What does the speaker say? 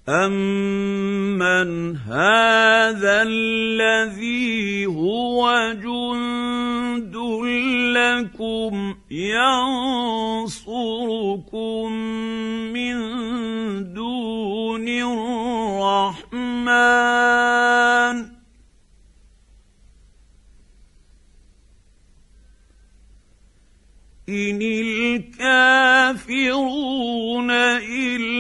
أَمَّنْ هَٰذَا الَّذِي هُوَ جُندٌ لَّكُمْ يَنصُرُكُم مِّن دُونِ الرَّحْمَٰنِ إِنِ الْكَافِرُونَ